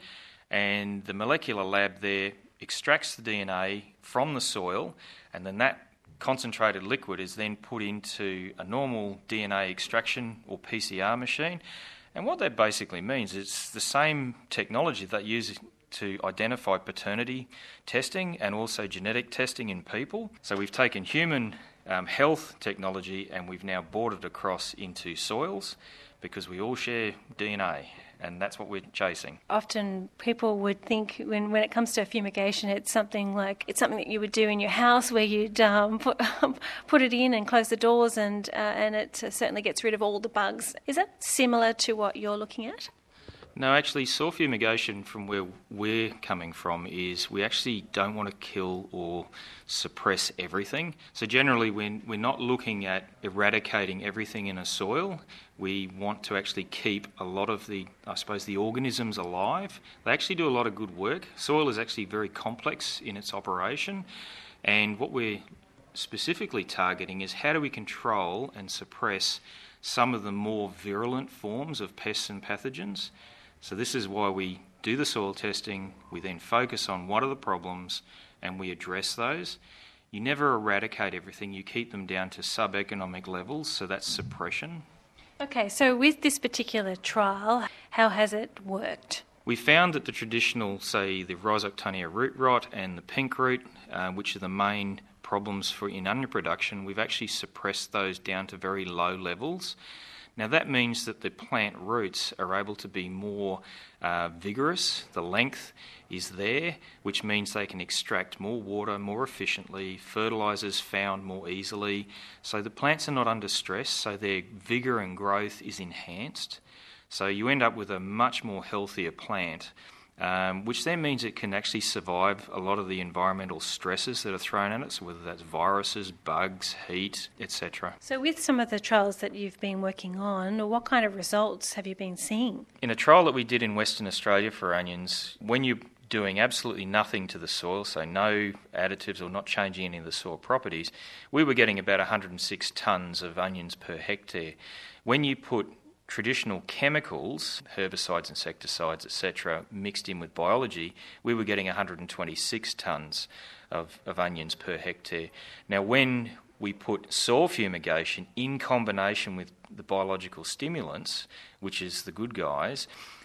and the molecular lab there extracts the D N A from the soil, and then that concentrated liquid is then put into a normal D N A extraction or P C R machine. And what that basically means is it's the same technology that uses to identify paternity testing and also genetic testing in people. So we've taken human um, health technology and we've now brought it across into soils, because we all share D N A, and that's what we're chasing. Often people would think when, when it comes to fumigation, it's something like it's something that you would do in your house, where you'd um, put, put it in and close the doors, and uh, and it uh, certainly gets rid of all the bugs. Is that similar to what you're looking at? No, actually, soil fumigation, from where we're coming from, is we actually don't want to kill or suppress everything. So generally, when we're not looking at eradicating everything in a soil, we want to actually keep a lot of the, I suppose, the organisms alive. They actually do a lot of good work. Soil is actually very complex in its operation, and what we're specifically targeting is how do we control and suppress some of the more virulent forms of pests and pathogens. So this is why we do the soil testing, we then focus on what are the problems and we address those. You never eradicate everything, you keep them down to sub-economic levels, so that's suppression. Okay, so with this particular trial, how has it worked? We found that the traditional, say, the Rhizoctonia root rot and the pink root, uh, which are the main problems for in onion production, we've actually suppressed those down to very low levels. Now that means that the plant roots are able to be more uh, vigorous, the length is there, which means they can extract more water more efficiently, fertilisers found more easily, so the plants are not under stress, so their vigour and growth is enhanced. So you end up with a much more healthier plant, um, which then means it can actually survive a lot of the environmental stresses that are thrown at it, so whether that's viruses, bugs, heat, et cetera. So with some of the trials that you've been working on, what kind of results have you been seeing? In a trial that we did in Western Australia for onions, when you're doing absolutely nothing to the soil, so no additives or not changing any of the soil properties, we were getting about one hundred six tonnes of onions per hectare. When you put traditional chemicals, herbicides, insecticides, et cetera, mixed in with biology, we were getting one hundred twenty-six tonnes of, of onions per hectare. Now, when we put soil fumigation in combination with the biological stimulants, which is the good guys,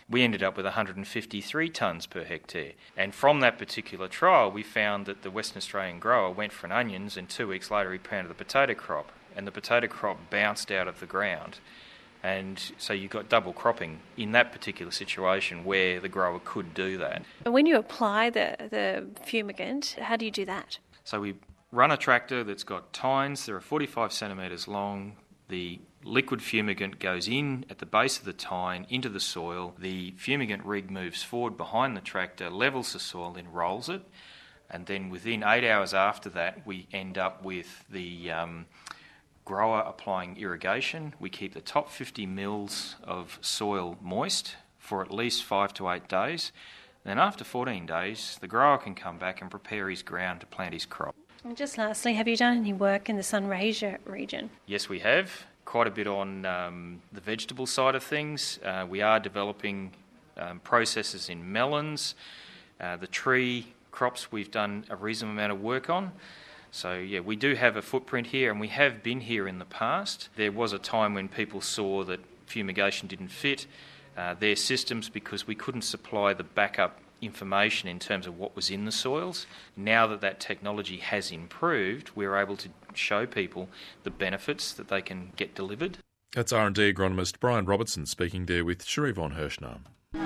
we ended up with one hundred fifty-three tonnes per hectare. And from that particular trial, we found that the Western Australian grower went for an onions, and two weeks later he planted the potato crop, and the potato crop bounced out of the ground. And so you got double cropping in that particular situation where the grower could do that. When you apply the, the fumigant, how do you do that? So we run a tractor that's got tines. They're forty-five centimetres long. The liquid fumigant goes in at the base of the tine into the soil. The fumigant rig moves forward behind the tractor, levels the soil, then rolls it. And then within eight hours after that, we end up with the Um, grower applying irrigation. We keep the top fifty mils of soil moist for at least five to eight days. Then after fourteen days, the grower can come back and prepare his ground to plant his crop. And just lastly, have you done any work in the Sunraysia region? Yes, we have. Quite a bit on um, the vegetable side of things. Uh, we are developing um, processes in melons. Uh, the tree crops we've done a reasonable amount of work on. So, yeah, we do have a footprint here, and we have been here in the past. There was a time when people saw that fumigation didn't fit uh, their systems because we couldn't supply the backup information in terms of what was in the soils. Now that that technology has improved, we're able to show people the benefits that they can get delivered. That's R and D agronomist Brian Robertson speaking there with Cherie von Hirschnam.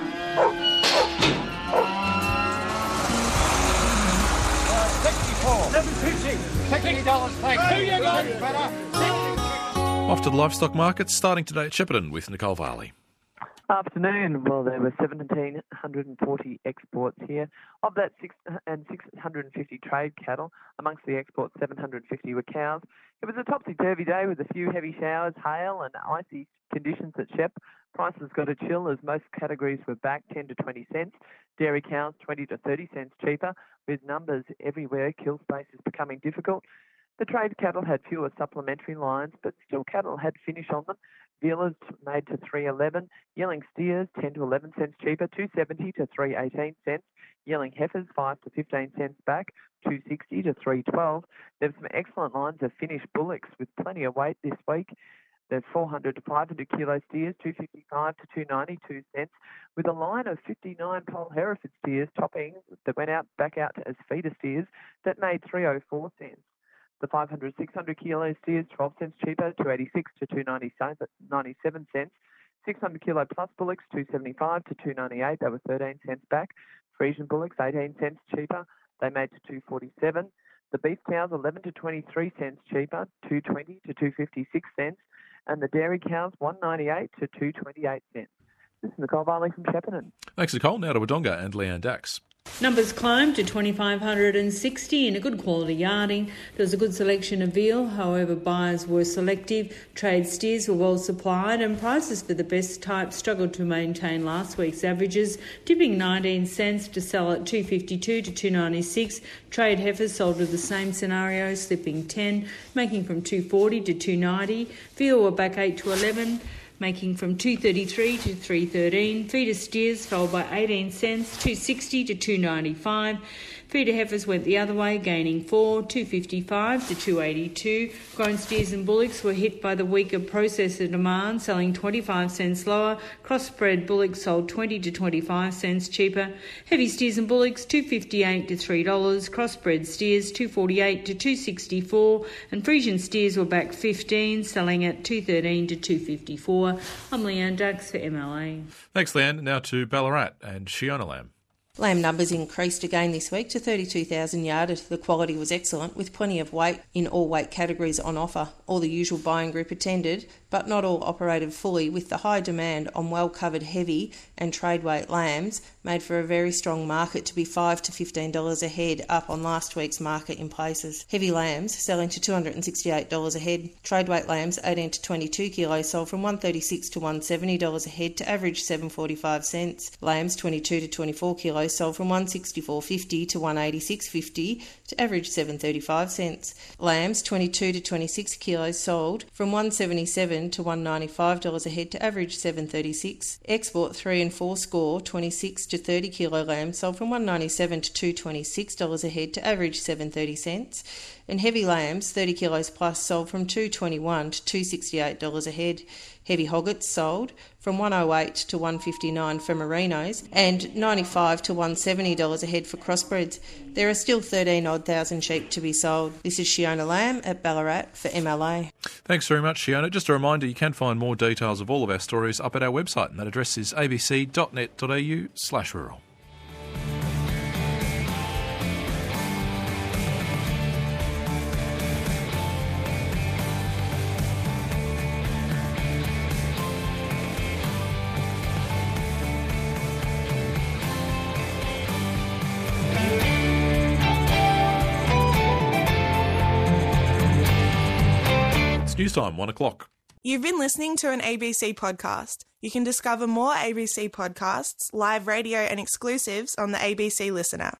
Off to the livestock markets, starting today at Shepparton with Nicole Varley. Afternoon. Well, there were one thousand seven hundred forty exports here. Of that, six hundred fifty trade cattle. Amongst the exports, seven hundred fifty were cows. It was a topsy-turvy day with a few heavy showers, hail and icy conditions at Shep. Prices got a chill as most categories were back ten to twenty cents. Dairy cows twenty to thirty cents cheaper. With numbers everywhere, kill space is becoming difficult. The trade cattle had fewer supplementary lines, but still cattle had finish on them. Vealers made to three eleven, yearling steers ten to eleven cents cheaper, two seventy to three eighteen cents. Yearling heifers five to fifteen cents back, two sixty to three twelve. There's some excellent lines of finished bullocks with plenty of weight this week. There's four hundred to five hundred kilo steers, two fifty-five to two ninety-two cents, with a line of fifty-nine poll Hereford steers topping that went out back out as feeder steers that made three oh four cents. The five hundred, six hundred kilo steers, twelve cents cheaper, two eighty-six to two ninety-seven cents. six hundred kilo plus bullocks, two seventy-five to two ninety-eight, they were thirteen cents back. Friesian bullocks, eighteen cents cheaper, they made to two forty-seven. The beef cows, eleven to twenty-three cents cheaper, two twenty to two fifty-six cents. And the dairy cows, one ninety-eight to two twenty-eight cents. This is Nicole Varley from Shepparton. Thanks, Nicole. Now to Wodonga and Leanne Dax. Numbers climbed to two thousand five hundred sixty in a good quality yarding. There was a good selection of veal, however buyers were selective. Trade steers were well supplied and prices for the best type struggled to maintain last week's averages, dipping nineteen cents to sell at two fifty-two to two ninety-six. Trade heifers sold with the same scenario, slipping ten, making from two forty to two ninety. Veal were back eight to eleven. Making from two thirty-three to three thirteen. Feeder steers fell by eighteen cents, two sixty to two ninety-five. Feeder heifers went the other way, gaining four, two fifty-five to two eighty-two. Grown steers and bullocks were hit by the weaker processor demand, selling twenty-five cents lower. Crossbred bullocks sold twenty to twenty-five cents cheaper. Heavy steers and bullocks two fifty-eight to three dollars. Crossbred steers two forty-eight to two sixty-four. And Friesian steers were back fifteen, selling at two thirteen to two fifty-four. I'm Leanne Dax for M L A. Thanks, Leanne. Now to Ballarat and Shiona Lamb. Lamb numbers increased again this week to thirty-two thousand yarded. The quality was excellent, with plenty of weight in all weight categories on offer. All the usual buying group attended, but not all operated fully, with the high demand on well-covered heavy and trade weight lambs made for a very strong market to be five to fifteen dollars a head, up on last week's market in places. Heavy lambs selling to two hundred sixty-eight dollars a head. Trade weight lambs eighteen to twenty-two kilos sold from one thirty-six to one seventy dollars a head to average seven forty-five cents. Lambs twenty-two to twenty-four kilos sold from one sixty-four fifty to one eighty-six fifty to average seven thirty-five cents. Lambs twenty-two to twenty-six kilos sold from one seventy-seven to one ninety-five dollars a head to average seven thirty-six. Export three and four score twenty-six to thirty kilo lambs sold from one ninety-seven to two twenty-six dollars a head to average seven thirty cents. And heavy lambs thirty kilos plus sold from two twenty-one to two sixty-eight dollars a head. Heavy hoggets sold from one oh eight to one fifty-nine for merinos and ninety-five to one seventy dollars a head for crossbreds. There are still thirteen odd thousand sheep to be sold. This is Shiona Lamb at Ballarat for M L A. Thanks very much, Shiona. Just a reminder, you can find more details of all of our stories up at our website, and that address is a b c dot net dot a u slash rural. News time, one o'clock. You've been listening to an A B C podcast. You can discover more A B C podcasts, live radio and exclusives on the A B C Listen app.